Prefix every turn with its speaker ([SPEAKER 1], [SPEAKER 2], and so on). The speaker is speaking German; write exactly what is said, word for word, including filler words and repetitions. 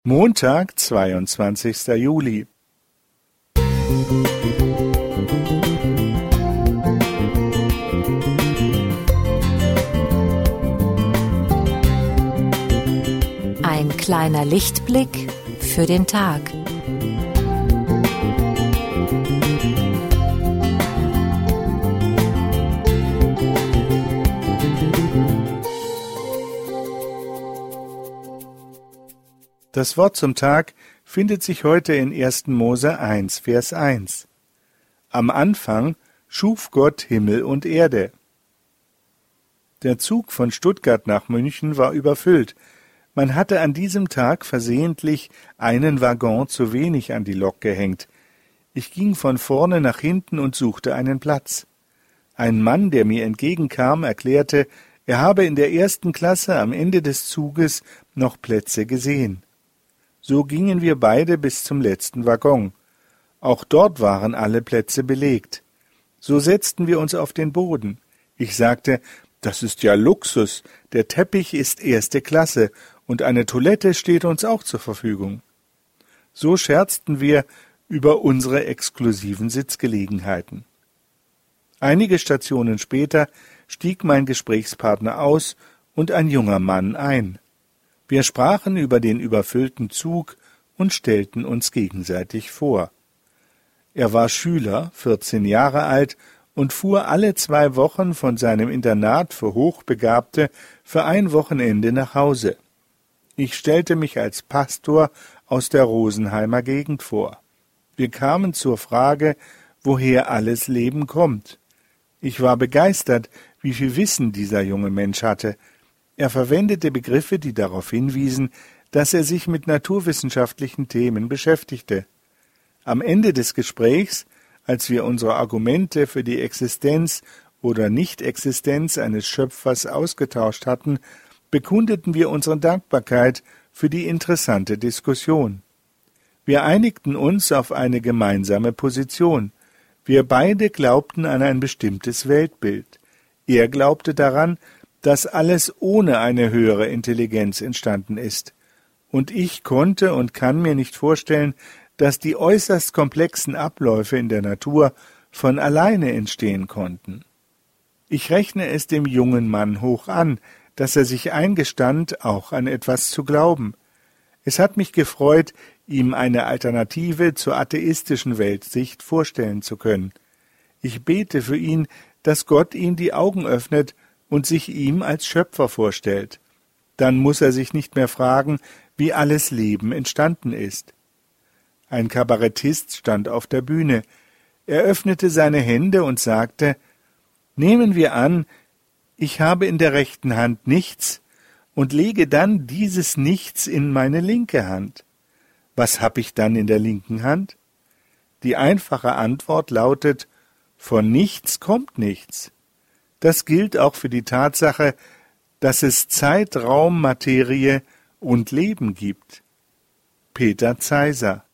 [SPEAKER 1] Montag, zweiundzwanzigster Juli.
[SPEAKER 2] Ein kleiner Lichtblick für den Tag.
[SPEAKER 1] Das Wort zum Tag findet sich heute in ersten Mose eins, Vers eins. Am Anfang schuf Gott Himmel und Erde. Der Zug von Stuttgart nach München war überfüllt. Man hatte an diesem Tag versehentlich einen Waggon zu wenig an die Lok gehängt. Ich ging von vorne nach hinten und suchte einen Platz. Ein Mann, der mir entgegenkam, erklärte, er habe in der ersten Klasse am Ende des Zuges noch Plätze gesehen. So gingen wir beide bis zum letzten Waggon. Auch dort waren alle Plätze belegt. So setzten wir uns auf den Boden. Ich sagte, das ist ja Luxus, der Teppich ist erste Klasse und eine Toilette steht uns auch zur Verfügung. So scherzten wir über unsere exklusiven Sitzgelegenheiten. Einige Stationen später stieg mein Gesprächspartner aus und ein junger Mann ein. Wir sprachen über den überfüllten Zug und stellten uns gegenseitig vor. Er war Schüler, vierzehn Jahre alt, und fuhr alle zwei Wochen von seinem Internat für Hochbegabte für ein Wochenende nach Hause. Ich stellte mich als Pastor aus der Rosenheimer Gegend vor. Wir kamen zur Frage, woher alles Leben kommt. Ich war begeistert, wie viel Wissen dieser junge Mensch hatte. Er verwendete Begriffe, die darauf hinwiesen, dass er sich mit naturwissenschaftlichen Themen beschäftigte. Am Ende des Gesprächs, als wir unsere Argumente für die Existenz oder Nichtexistenz eines Schöpfers ausgetauscht hatten, bekundeten wir unsere Dankbarkeit für die interessante Diskussion. Wir einigten uns auf eine gemeinsame Position. Wir beide glaubten an ein bestimmtes Weltbild. Er glaubte daran, dass alles ohne eine höhere Intelligenz entstanden ist. Und ich konnte und kann mir nicht vorstellen, dass die äußerst komplexen Abläufe in der Natur von alleine entstehen konnten. Ich rechne es dem jungen Mann hoch an, dass er sich eingestand, auch an etwas zu glauben. Es hat mich gefreut, ihm eine Alternative zur atheistischen Weltsicht vorstellen zu können. Ich bete für ihn, dass Gott ihm die Augen öffnet und sich ihm als Schöpfer vorstellt. Dann muss er sich nicht mehr fragen, wie alles Leben entstanden ist. Ein Kabarettist stand auf der Bühne. Er öffnete seine Hände und sagte, »Nehmen wir an, ich habe in der rechten Hand nichts und lege dann dieses Nichts in meine linke Hand. Was habe ich dann in der linken Hand?« Die einfache Antwort lautet, »Von nichts kommt nichts.« Das gilt auch für die Tatsache, dass es Zeit, Raum, Materie und Leben gibt. Peter Zeiser.